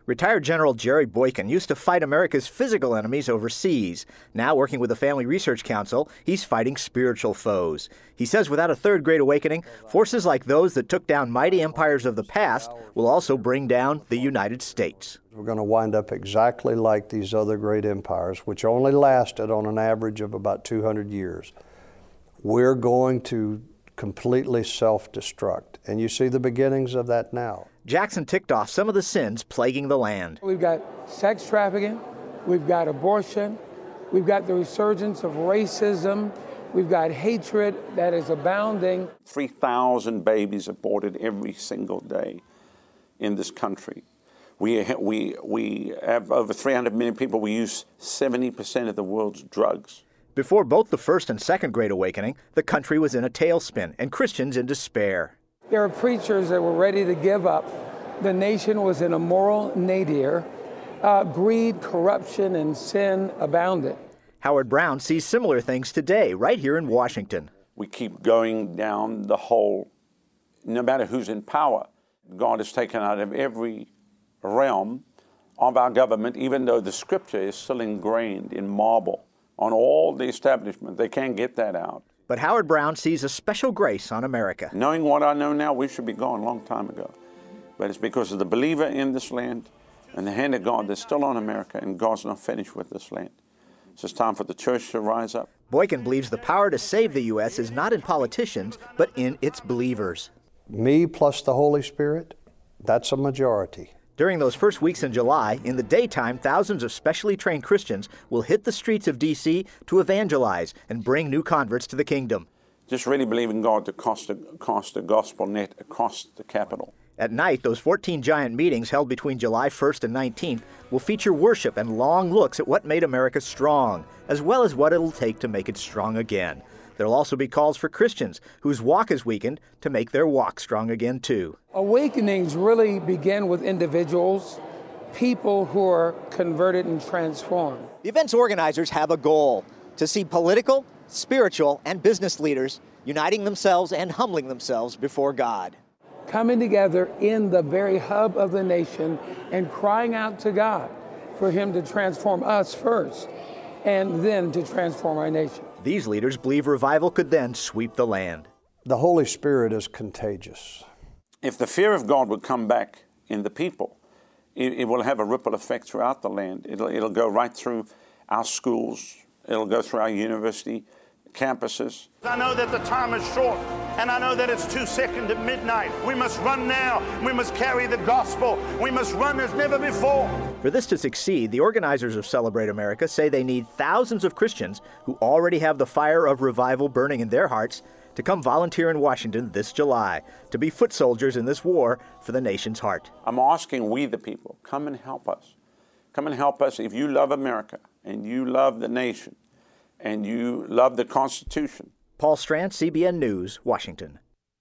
Speaker 13: Retired General Jerry Boykin used to fight America's physical enemies overseas. Now, working with the Family Research Council, he's fighting spiritual foes. He says without a third Great Awakening, forces like those that took down mighty empires of the past will also bring down the United States.
Speaker 15: We're going to wind up exactly like these other great empires, which only lasted on an average of about 200 years. We're going to completely self-destruct, and you see the beginnings of that now.
Speaker 13: Jackson ticked off some of the sins plaguing the land.
Speaker 14: We've got sex trafficking, we've got abortion, we've got the resurgence of racism, we've got hatred that is abounding.
Speaker 12: 3,000 babies aborted every single day in this country. We have over 300 million people. We use 70% of the world's drugs.
Speaker 13: Before both the First and Second Great Awakening, the country was in a tailspin and Christians in despair.
Speaker 14: There are preachers that were ready to give up. The nation was in a moral nadir. Greed, corruption, and sin abounded.
Speaker 13: Howard Brown sees similar things today, right here in Washington.
Speaker 12: We keep going down the hole, no matter who's in power. God is taken out of every realm of our government, even though the scripture is still ingrained in marble on all the establishment. They can't get that out.
Speaker 13: But Howard Brown sees a special grace on America.
Speaker 12: Knowing what I know now, we should be gone a long time ago. But it's because of the believer in this land and the hand of God that's still on America, and God's not finished with this land. So it's time for the church to rise up.
Speaker 13: Boykin believes the power to save the U.S. is not in politicians, but in its believers.
Speaker 15: Me plus the Holy Spirit, that's a majority.
Speaker 13: During those first weeks in July, in the daytime, thousands of specially trained Christians will hit the streets of D.C. to evangelize and bring new converts to the kingdom.
Speaker 12: Just really believe in God to cast a gospel net across the Capitol.
Speaker 13: At night, those 14 giant meetings held between July 1st and 19th will feature worship and long looks at what made America strong, as well as what it'll take to make it strong again. There'll also be calls for Christians whose walk is weakened to make their walk strong again, too.
Speaker 14: Awakenings really begin with individuals, people who are converted and transformed.
Speaker 13: The event's organizers have a goal: to see political, spiritual, and business leaders uniting themselves and humbling themselves before God.
Speaker 14: Coming together in the very hub of the nation and crying out to God for Him to transform us first and then to transform our nation.
Speaker 13: These leaders believe revival could then sweep the land.
Speaker 15: The Holy Spirit is contagious.
Speaker 12: If the fear of God would come back in the people, it will have a ripple effect throughout the land. It'll go right through our schools. It'll go through our university campuses.
Speaker 16: I know that the time is short, and I know that it's 2 seconds to midnight. We must run now. We must carry the gospel. We must run as never before.
Speaker 13: For this to succeed, the organizers of Celebrate America say they need thousands of Christians who already have the fire of revival burning in their hearts to come volunteer in Washington this July to be foot soldiers in this war for the nation's heart.
Speaker 12: I'm asking we the people, come and help us. Come and help us if you love America and you love the nation and you love the Constitution.
Speaker 13: Paul Strand, CBN News, Washington.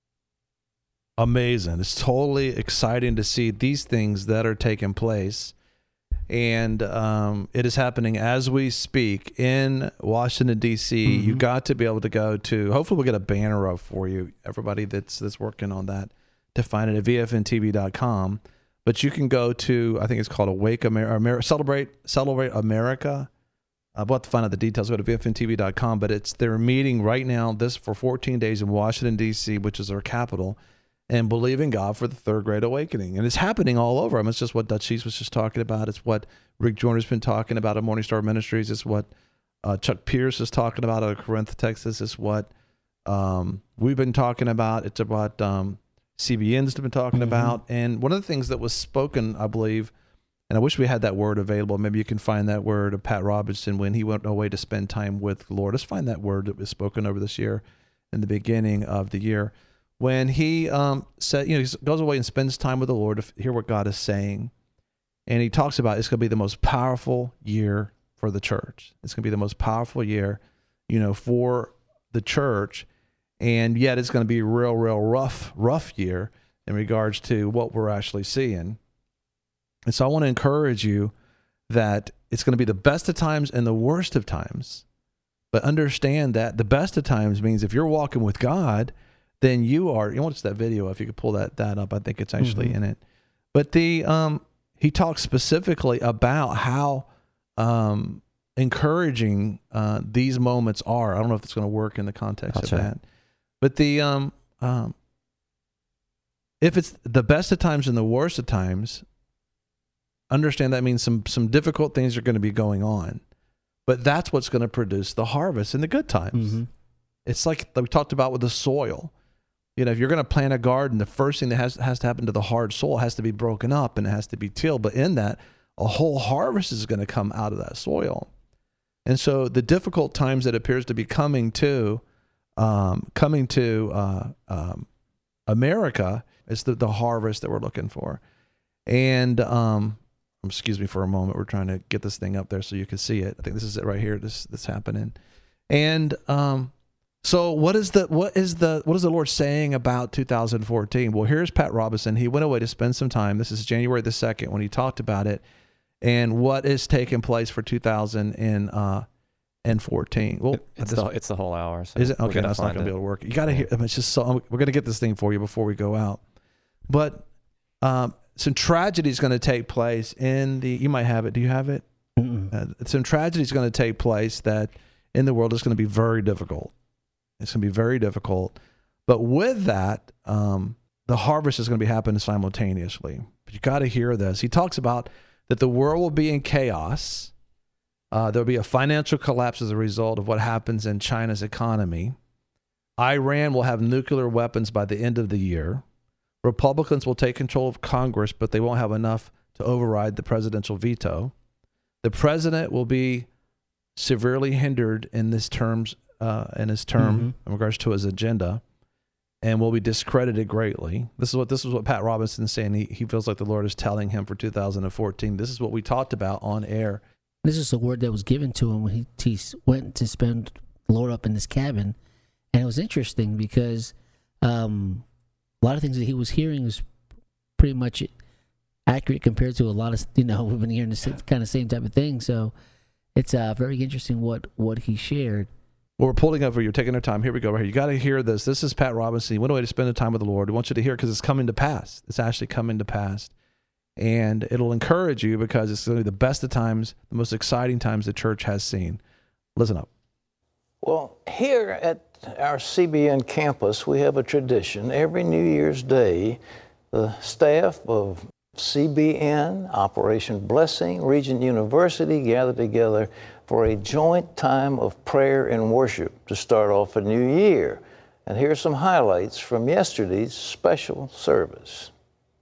Speaker 2: Amazing. It's totally exciting to see these things that are taking place. And it is happening as we speak in Washington, D.C. Mm-hmm. You got to be able to go to, hopefully we'll get a banner up for you, everybody that's working on that, to find it at vfntv.com. But you can go to, I think it's called Awake America, Celebrate America. We'll have to find out the details. Go to vfntv.com. But they're meeting right now this for 14 days in Washington, D.C., which is their capital, and believing God for the Third Great Awakening. And it's happening all over. I mean, it's just what Dutch Sheets was just talking about. It's what Rick Joyner's been talking about at Morning Star Ministries. It's what Chuck Pierce is talking about out of Corinth, Texas. It's what we've been talking about. It's what CBN's been talking about. And one of the things that was spoken, I believe, and I wish we had that word available. Maybe you can find that word of Pat Robertson when he went away to spend time with the Lord. Let's find that word that was spoken over this year in the beginning of the year. When he said, he goes away and spends time with the Lord to hear what God is saying. And he talks about it's going to be the most powerful year for the church. It's going to be the most powerful year, for the church. And yet it's going to be a real rough year in regards to what we're actually seeing. And so I want to encourage you that it's going to be the best of times and the worst of times. But understand that the best of times means if you're walking with God, then you are, what's that video? If you could pull that up, I think it's actually in it. But he talks specifically about how encouraging these moments are. I don't know if it's going to work in the context of that, but if it's the best of times and the worst of times, understand that means some difficult things are going to be going on, but that's what's going to produce the harvest in the good times. Mm-hmm. It's like we talked about with the soil. You know, if you're going to plant a garden, the first thing that has to happen to the hard soil has to be broken up and it has to be tilled. But in that, a whole harvest is going to come out of that soil. And so the difficult times that appears to be coming to America is the harvest that we're looking for. And excuse me for a moment. We're trying to get this thing up there so you can see it. I think this is it right here. This happening. And so what is the Lord saying about 2014? Well, here's Pat Robertson. He went away to spend some time. This is January the 2nd when he talked about it and what is taking place for 2014. Well,
Speaker 17: it's the whole hour. So
Speaker 2: is it? Okay, that's not going to be able to work. You got to hear. It's just so. We're going to get this thing for you before we go out. But some tragedy is going to take place in the. You might have it. Do you have it? Some tragedy is going to take place that in the world is going to be very difficult. It's going to be very difficult. But with that, the harvest is going to be happening simultaneously. But you got to hear this. He talks about that the world will be in chaos. There'll be a financial collapse as a result of what happens in China's economy. Iran will have nuclear weapons by the end of the year. Republicans will take control of Congress, but they won't have enough to override the presidential veto. The president will be severely hindered in his term in regards to his agenda, and will be discredited greatly. This is what Pat Robertson is saying. He feels like the Lord is telling him for 2014. This is what we talked about on air.
Speaker 3: This is a word that was given to him when he went to spend the Lord up in his cabin, and it was interesting because a lot of things that he was hearing was pretty much accurate compared to a lot of we've been hearing the kind of same type of thing. So it's very interesting what he shared.
Speaker 2: Well, we're pulling over. You're taking our time. Here we go. Right here. You got to hear this. This is Pat Robertson. He went away to spend the time with the Lord. We want you to hear it because it's coming to pass. It's actually coming to pass. And it'll encourage you because it's going to be the best of times, the most exciting times the church has seen. Listen up.
Speaker 18: Well, here at our CBN campus, we have a tradition. Every New Year's Day, the staff of CBN, Operation Blessing, Regent University gather together for a joint time of prayer and worship to start off a new year. And here are some highlights from yesterday's special service.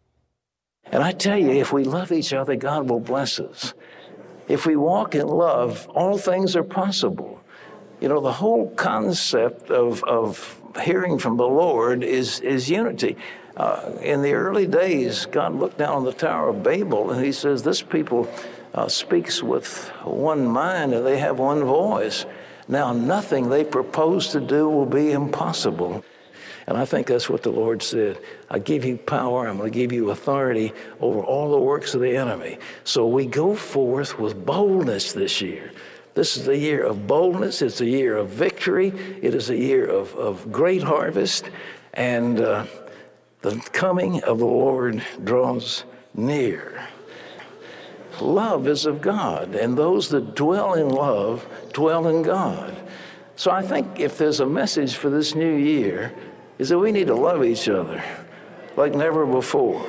Speaker 19: And I tell you, if we love each other, God will bless us. If we walk in love, all things are possible. You know, the whole concept of hearing from the Lord is unity. In the early days, God looked down on the Tower of Babel and he says, this people speaks with one mind and they have one voice. Now, nothing they propose to do will be impossible. And I think that's what the Lord said. I give you power. I'm going to give you authority over all the works of the enemy. So we go forth with boldness this year. This is a year of boldness. It's a year of victory. It is a year of great harvest. And the coming of the Lord draws near. Love is of God, and those that dwell in love dwell in God. So I think if there's a message for this new year, is that we need to love each other like never before.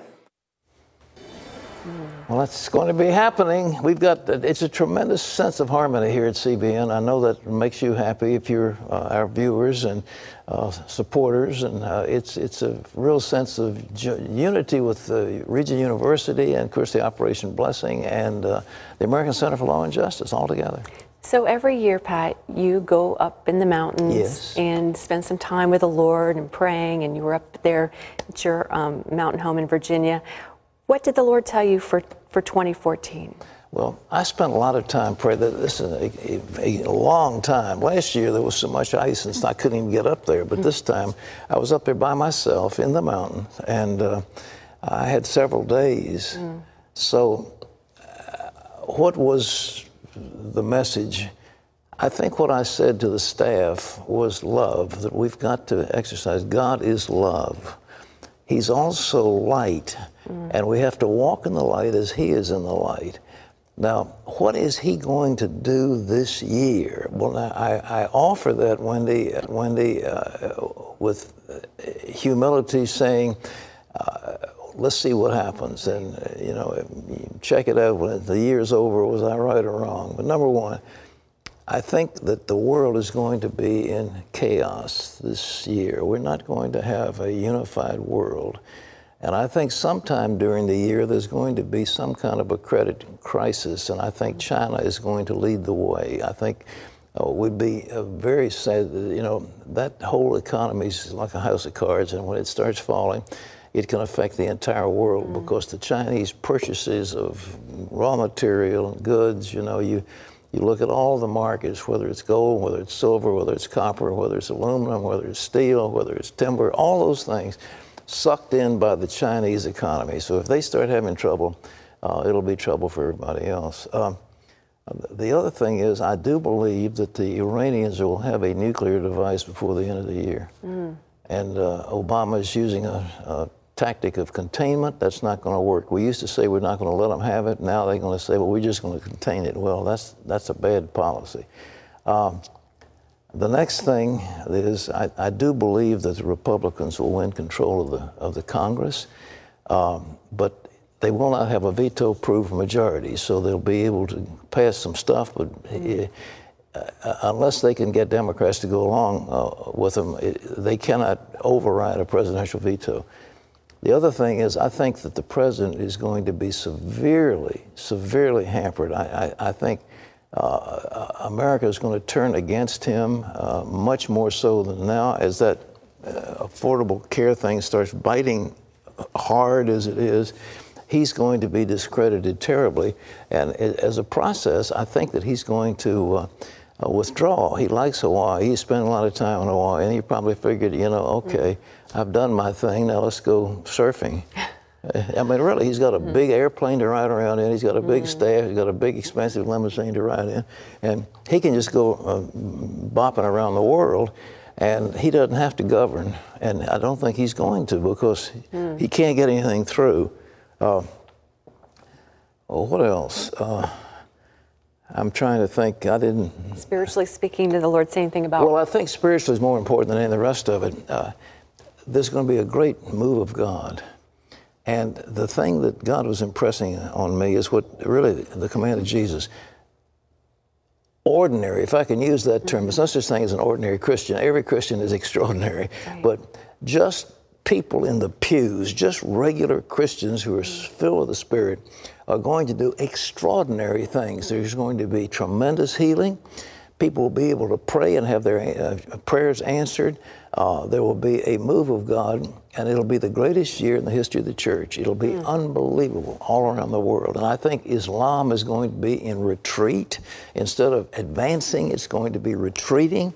Speaker 18: Well, it's going to be happening. It's a tremendous sense of harmony here at CBN. I know that makes you happy if you're our viewers and supporters. And it's a real sense of unity with Regent University and, of course, the Operation Blessing and the American Center for Law and Justice all together.
Speaker 11: So every year, Pat, you go up in the mountains and spend some time with the Lord and praying, and you were up there at your mountain home in Virginia. What did the Lord tell you for 2014?
Speaker 18: Well, I spent a lot of time praying. This is a long time. Last year, there was so much ice and I couldn't even get up there. But this time, I was up there by myself in the mountain, and I had several days. So what was the message? I think what I said to the staff was love, that we've got to exercise. God is love. He's also light, and we have to walk in the light as he is in the light. Now, what is he going to do this year? Well, I offer that, Wendy, with humility, saying, let's see what happens. And, check it out when the year's over, was I right or wrong? But number one, I think that the world is going to be in chaos this year. We're not going to have a unified world. And I think sometime during the year there's going to be some kind of a credit crisis, and I think China is going to lead the way. I think we'd be very sad, that whole economy is like a house of cards, and when it starts falling, it can affect the entire world because the Chinese purchases of raw material and goods, you look at all the markets, whether it's gold, whether it's silver, whether it's copper, whether it's aluminum, whether it's steel, whether it's timber, all those things sucked in by the Chinese economy. So if they start having trouble, it'll be trouble for everybody else. The other thing is, I do believe that the Iranians will have a nuclear device before the end of the year. And Obama is using a tactic of containment. That's not going to work. We used to say we're not going to let them have it. Now they're going to say, well, we're just going to contain it. Well, that's a bad policy. The next thing is, I do believe that the Republicans will win control of the Congress, but they will not have a veto-proof majority, so they'll be able to pass some stuff, but unless they can get Democrats to go along with them, they cannot override a presidential veto. The other thing is, I think that the president is going to be severely, severely hampered. I think America is going to turn against him much more so than now, as that Affordable Care thing starts biting hard as it is. He's going to be discredited terribly. And as a process, I think that he's going to withdraw. He likes Hawaii. He's spent a lot of time in Hawaii, and he probably figured, okay, I've done my thing, now let's go surfing. I mean, really, he's got a big airplane to ride around in. He's got a big staff. He's got a big, expensive limousine to ride in. And he can just go bopping around the world, and he doesn't have to govern. And I don't think he's going to, because he can't get anything through. Well, what else? I'm trying to think. I didn't...
Speaker 11: Spiritually speaking, did the Lord say anything about...
Speaker 18: Well, I think spiritually is more important than any of the rest of it. There's going to be a great move of God. And the thing that God was impressing on me is what really the command of Jesus. Ordinary, if I can use that term, there's no such thing as an ordinary Christian. Every Christian is extraordinary. Right. But just people in the pews, just regular Christians who are filled with the Spirit, are going to do extraordinary things. There's going to be tremendous healing. People will be able to pray and have their prayers answered. There will be a move of God, and it'll be the greatest year in the history of the church. It'll be unbelievable all around the world. And I think Islam is going to be in retreat. Instead of advancing, it's going to be retreating.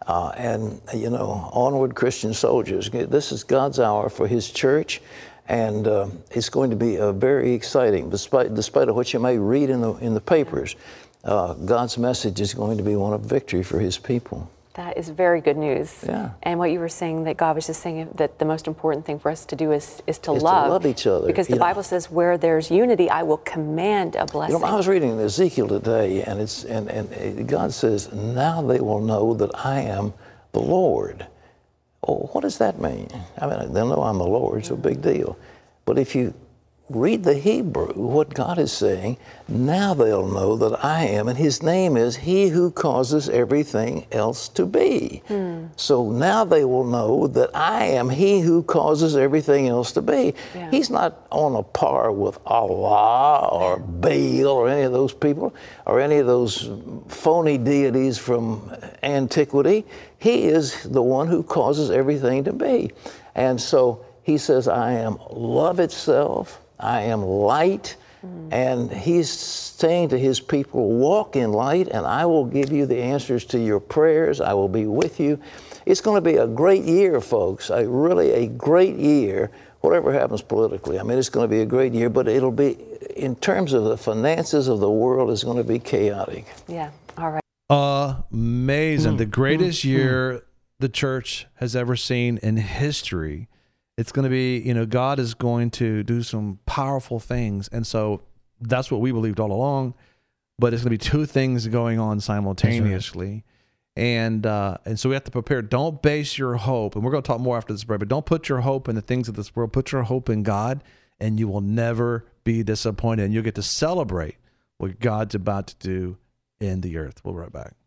Speaker 18: Onward Christian soldiers. This is God's hour for his church. And it's going to be very exciting, despite of what you may read in the papers. God's message is going to be one of victory for his people.
Speaker 11: That is very good news.
Speaker 18: Yeah.
Speaker 11: And what you were saying, that God was just saying that the most important thing for us to do is to love
Speaker 18: each other.
Speaker 11: Because the Bible says, where there's unity, I will command a blessing.
Speaker 18: I was reading Ezekiel today, and God says, now they will know that I am the Lord. Oh, what does that mean? I mean, they'll know I'm the Lord. It's a big deal. But if you read the Hebrew, what God is saying, now they'll know that I am, and his name is he who causes everything else to be. So now they will know that I am he who causes everything else to be. Yeah. He's not on a par with Allah or Baal or any of those people or any of those phony deities from antiquity. He is the one who causes everything to be. And so he says, I am love itself. I am light, and he's saying to his people, walk in light, and I will give you the answers to your prayers. I will be with you. It's going to be a great year, folks, really a great year, whatever happens politically. I mean, it's going to be a great year, but it'll be, in terms of the finances of the world, it's going to be chaotic.
Speaker 11: Yeah, all right.
Speaker 2: Amazing. The greatest year the church has ever seen in history. It's going to be, you know, God is going to do some powerful things. And so that's what we believed all along. But it's going to be two things going on simultaneously. And so we have to prepare. Don't base your hope, and we're going to talk more after this break, but don't put your hope in the things of this world. Put your hope in God, and you will never be disappointed. And you'll get to celebrate what God's about to do in the earth. We'll be right back.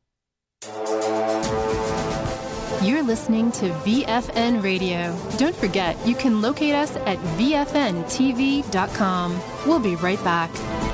Speaker 8: You're listening to VFN Radio. Don't forget, you can locate us at VFNTV.com. We'll be right back.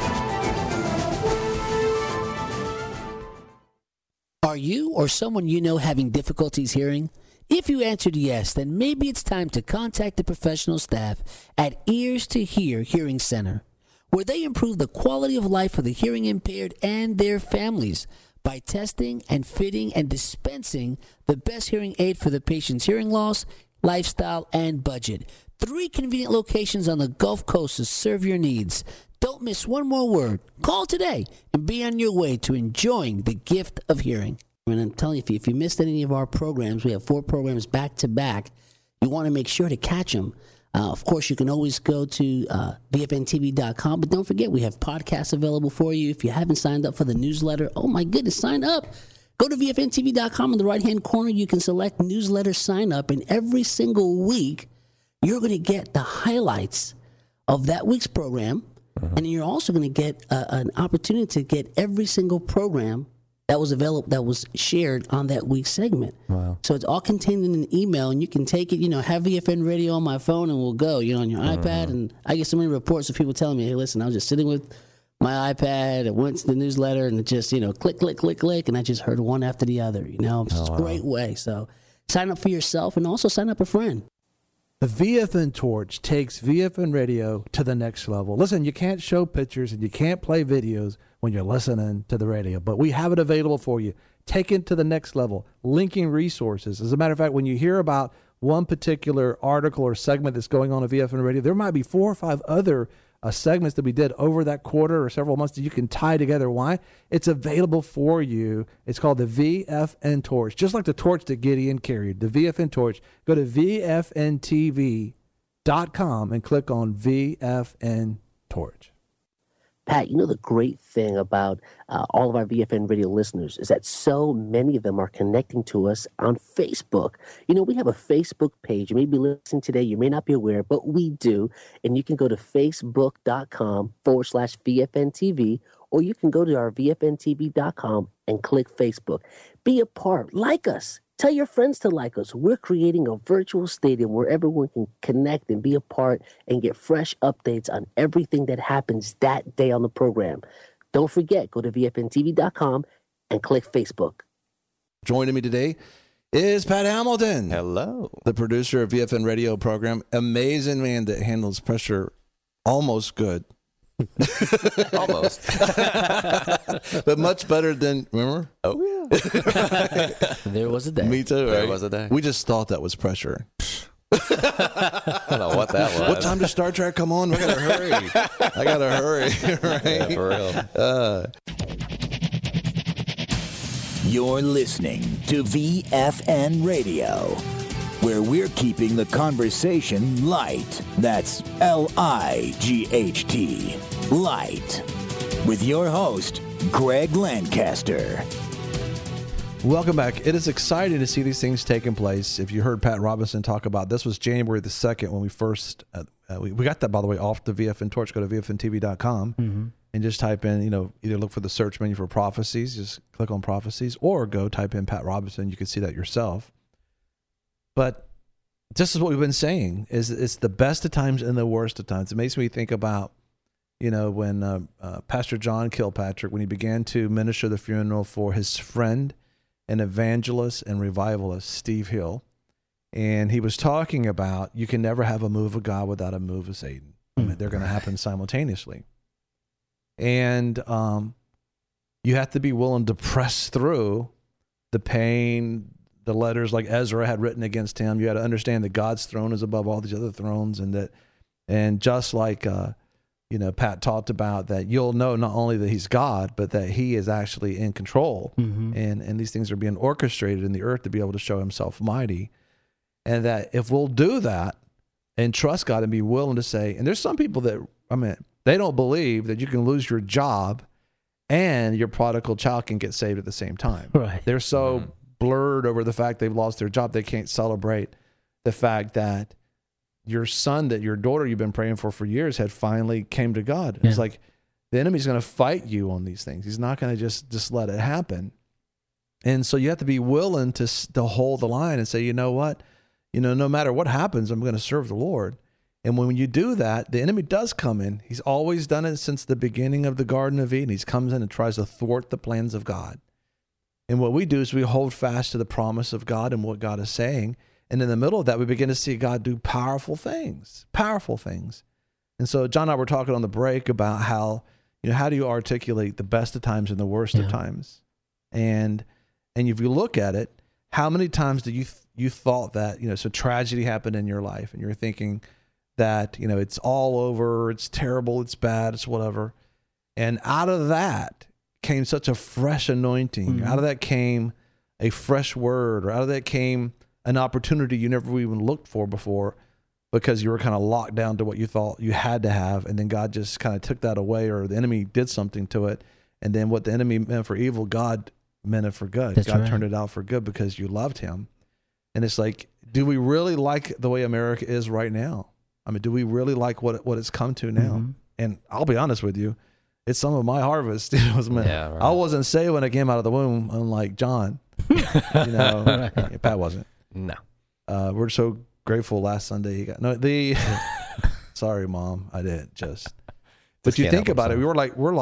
Speaker 3: Are you or someone you know having difficulties hearing? If you answered yes, then maybe it's time to contact the professional staff at Ears to Hear Hearing Center, where they improve the quality of life for the hearing impaired and their families by testing and fitting and dispensing the best hearing aid for the patient's hearing loss, lifestyle, and budget. 3 convenient locations on the Gulf Coast to serve your needs. Don't miss one more word. Call today and be on your way to enjoying the gift of hearing. And I'm telling you, if you missed any of our programs, we have 4 programs back to back. You want to make sure to catch them. Of course, you can always go to VFNTV.com, but don't forget, we have podcasts available for you. If you haven't signed up for the newsletter, oh my goodness, sign up. Go to VFNTV.com. In the right-hand corner, you can select newsletter sign up, and every single week, you're going to get the highlights of that week's program, and you're also going to get an opportunity to get every single program that was available, that was shared on that week's segment.
Speaker 17: Wow.
Speaker 3: So it's all contained in an email, and you can take it, you know, have VFN Radio on my phone, and we'll go, you know, on your iPad. And I get so many reports of people telling me, hey, listen, I was just sitting with my iPad, I went to the newsletter, and it just, you know, click, click, click, click, and I just heard one after the other, you know. It's a great way. So sign up for yourself, and also sign up a friend.
Speaker 2: The VFN Torch takes VFN Radio to the next level. Listen, you can't show pictures and you can't play videos when you're listening to the radio, but we have it available for you. Take it to the next level, linking resources. As a matter of fact, when you hear about one particular article or segment that's going on at VFN Radio, there might be 4 or 5 other segments that we did over that quarter or several months that you can tie together. Why? It's available for you. It's called the VFN Torch, just like the torch that Gideon carried, the VFN Torch. Go to VFNTV.com and click on VFN Torch.
Speaker 3: Pat, you know the great thing about all of our VFN Radio listeners is that so many of them are connecting to us on Facebook. You know, we have a Facebook page. You may be listening today. You may not be aware, but we do. And you can go to facebook.com/VFNTV, or you can go to our VFNTV.com and click Facebook. Be a part. Like us. Tell your friends to like us. We're creating a virtual stadium where everyone can connect and be a part and get fresh updates on everything that happens that day on the program. Don't forget, go to VFNTV.com and click Facebook.
Speaker 2: Joining me today is Pat Hamilton.
Speaker 17: Hello.
Speaker 2: The producer of VFN Radio program. Amazing man that handles pressure almost good.
Speaker 17: Almost.
Speaker 2: But much better than, remember?
Speaker 17: Oh, yeah.
Speaker 3: There was a day.
Speaker 2: Me too, right?
Speaker 17: There was a day.
Speaker 2: We just thought that was pressure.
Speaker 17: I don't know what that was.
Speaker 2: What time does Star Trek come on? I gotta hurry. I gotta hurry. Right?
Speaker 17: Yeah, for real.
Speaker 5: You're listening to VFN Radio, where we're keeping the conversation light. That's L-I-G-H-T, light. With your host, Greg Lancaster.
Speaker 2: Welcome back. It is exciting to see these things taking place. If you heard Pat Robinson talk about, this was January the 2nd when we first, we got that, by the way, off the VFN Torch. Go to VFNTV.com and just type in, you know, either look for the search menu for prophecies, just click on prophecies, or go type in Pat Robinson. You can see that yourself. But this is what we've been saying, is it's the best of times and the worst of times. It makes me think about, you know, when Pastor John Kilpatrick, when he began to minister the funeral for his friend, an evangelist and revivalist, Steve Hill, and he was talking about you can never have a move of God without a move of Satan. I mean, they're going to happen simultaneously. And you have to be willing to press through the pain, the letters like Ezra had written against him. You had to understand that God's throne is above all these other thrones, and just like you know, Pat talked about, that you'll know not only that he's God, but that he is actually in control, and these things are being orchestrated in the earth to be able to show himself mighty, and that if we'll do that, and trust God and be willing to say, and there's some people that, they don't believe that you can lose your job and your prodigal child can get saved at the same time.
Speaker 3: Right.
Speaker 2: They're so blurred over the fact they've lost their job, they can't celebrate the fact that your son, that your daughter you've been praying for years had finally came to God. It's like the enemy's going to fight you on these things. He's not going to just let it happen. And so you have to be willing to hold the line and say, you know what? No matter what happens, I'm going to serve the Lord. And when you do that, the enemy does come in. He's always done it since the beginning of the Garden of Eden. He comes in and tries to thwart the plans of God. And what we do is we hold fast to the promise of God and what God is saying. And in the middle of that, we begin to see God do powerful things. And so John and I were talking on the break about how do you articulate the best of times and the worst of times? And if you look at it, how many times do you thought that, so tragedy happened in your life and you're thinking that, it's all over, it's terrible, it's bad, it's whatever. And out of that came such a fresh anointing. Mm-hmm. Out of that came a fresh word, or out of that came an opportunity you never even looked for before, because you were kind of locked down to what you thought you had to have. And then God just kind of took that away, or the enemy did something to it. And then what the enemy meant for evil, God meant it for good.
Speaker 3: That's
Speaker 2: God
Speaker 3: right.
Speaker 2: turned it out for good because you loved him. And it's like, do we really like the way America is right now? Do we really like what it's come to now? Mm-hmm. And I'll be honest with you, it's some of my harvest. I wasn't saved when I came out of the womb, unlike John. Pat wasn't.
Speaker 17: No.
Speaker 2: We're so grateful last Sunday he got sorry, Mom, I did just. But you think about it, we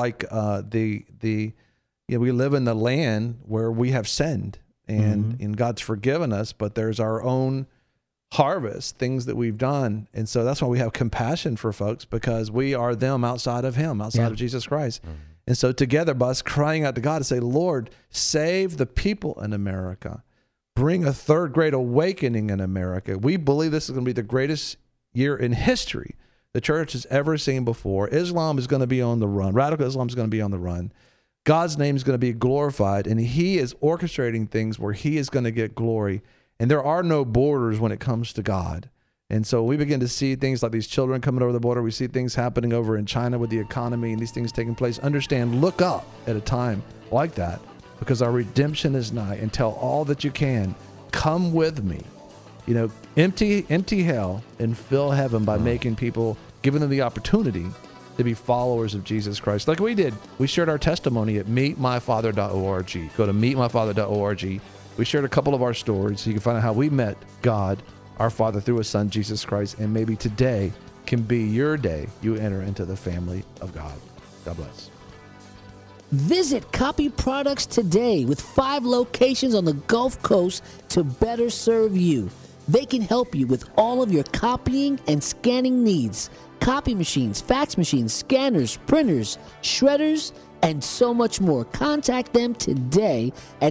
Speaker 2: live in the land where we have sinned, and God's forgiven us, but there's our own harvest, things that we've done. And so that's why we have compassion for folks, because we are them outside of him, outside of Jesus Christ. And so together, by us crying out to God to say, Lord, save the people in America. Bring a third great awakening in America. We believe this is going to be the greatest year in history the church has ever seen before. Islam is going to be on the run. Radical Islam is going to be on the run. God's name is going to be glorified, and he is orchestrating things where he is going to get glory. And there are no borders when it comes to God. And so we begin to see things like these children coming over the border. We see things happening over in China with the economy and these things taking place. Understand, look up at a time like that, because our redemption is nigh. And tell all that you can, come with me. Empty hell and fill heaven by making people, giving them the opportunity to be followers of Jesus Christ. Like we did. We shared our testimony at meetmyfather.org. Go to meetmyfather.org. We shared a couple of our stories so you can find out how we met God, our Father, through his Son, Jesus Christ. And maybe today can be your day you enter into the family of God. God bless.
Speaker 3: Visit Copy Products today with 5 locations on the Gulf Coast to better serve you. They can help you with all of your copying and scanning needs. Copy machines, fax machines, scanners, printers, shredders, and so much more. Contact them today at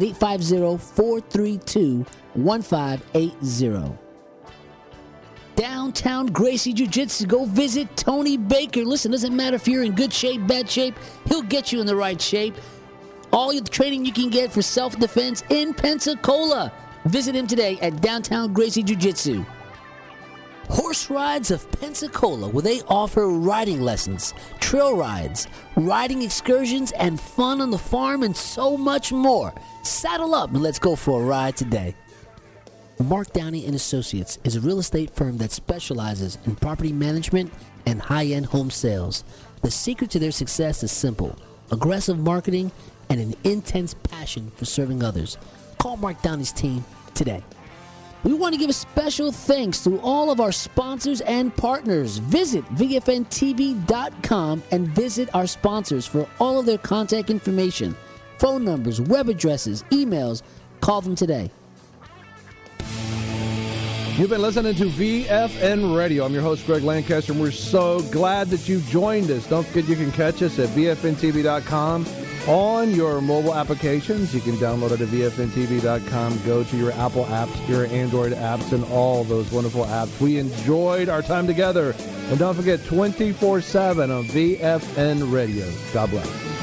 Speaker 3: 850-432-1580. Downtown Gracie Jiu-Jitsu. Go visit Tony Baker. Listen, doesn't matter if you're in good shape, bad shape, he'll get you in the right shape. All the training you can get for self-defense in Pensacola. Visit him today at Downtown Gracie Jiu-Jitsu. Horse Rides of Pensacola, where they offer riding lessons, trail rides, riding excursions, and fun on the farm, and so much more. Saddle up and let's go for a ride today. Mark Downey & Associates is a real estate firm that specializes in property management and high-end home sales. The secret to their success is simple: aggressive marketing and an intense passion for serving others. Call Mark Downey's team today. We want to give a special thanks to all of our sponsors and partners. Visit VFNTV.com and visit our sponsors for all of their contact information, phone numbers, web addresses, emails. Call them today.
Speaker 2: You've been listening to VFN Radio. I'm your host, Greg Lancaster, and we're so glad that you joined us. Don't forget you can catch us at VFNTV.com on your mobile applications. You can download it at VFNTV.com. Go to your Apple apps, your Android apps, and all those wonderful apps. We enjoyed our time together. And don't forget, 24/7 on VFN Radio. God bless.